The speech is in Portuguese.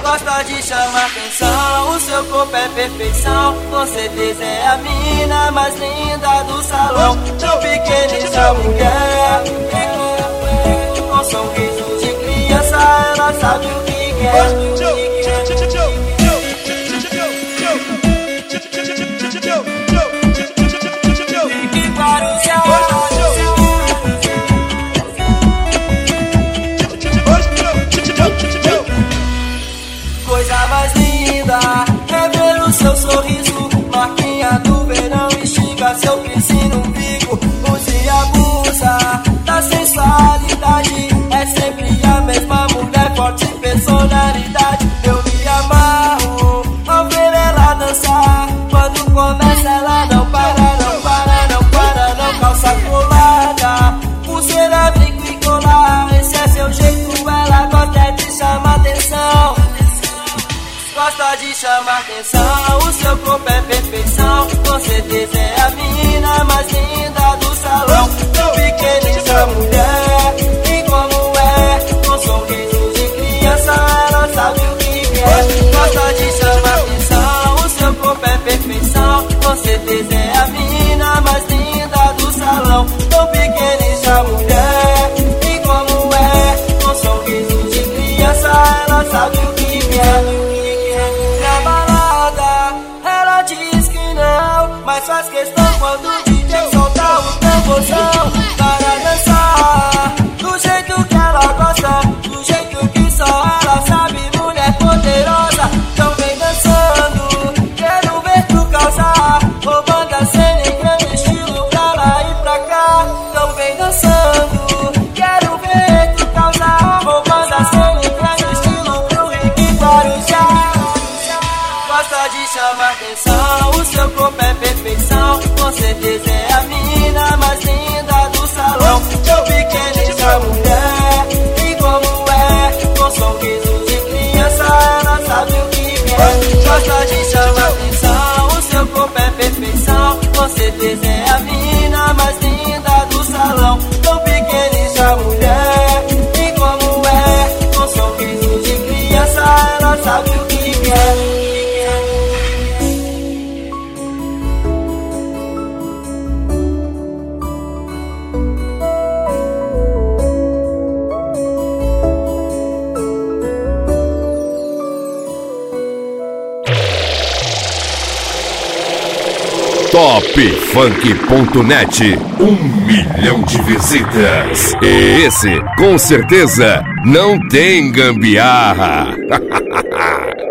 Gosta de chamar atenção, o seu corpo é perfeição. Com certeza é a mina mais linda do salão. Tão pequenina mulher, com sorriso de criança, ela sabe o que quer. Coisa mais linda é ver o seu sorriso, marquinha do verão, instiga seu piercing no umbigo. Use a abusa da sensualidade, é sempre a mesma mulher, forte personalidade. Eu me amarro ao ver ela dançar, quando começa ela não para, não para, não para, não. Calça colada, pulseira, brinco e colar, esse é seu jeito, ela gosta de chamar atenção. Gosta de chamar atenção, o seu corpo é perfeição. Com certeza é a mina mais linda do salão. Tão pequenina mulher, e como é, com sorriso de criança, ela sabe o que quer. Gosta de chamar atenção, o seu corpo é perfeição. Com certeza é a mina mais linda do salão. Tão pequenina mulher, e como é, com sorriso de criança, ela sabe o que quer. Mas faz questão quando o DJ soltar o tamborzão para dançar do jeito que ela gosta, do jeito que só ela sabe, mulher poderosa. Então vem dançando, quero ver tu causar, roubando a cena em grande estilo pra lá e pra cá. Então vem dançando, quero ver tu causar, roubando a cena em grande estilo pro Rick e Guarujá. Gosta de chamar atenção, o seu corpo é perfeição. Com certeza é a mina mais linda do salão. Tão pequenina mulher, e como é, com sorriso de criança, ela sabe o que quer. Gosta de chamar atenção, o seu corpo é perfeição. Com certeza é a mina mais linda do salão. Tão pequenina mulher, e como é, com sorriso de criança, ela sabe o que quer. Topfunk.net, 1 milhão de visitas. E esse, com certeza, não tem gambiarra.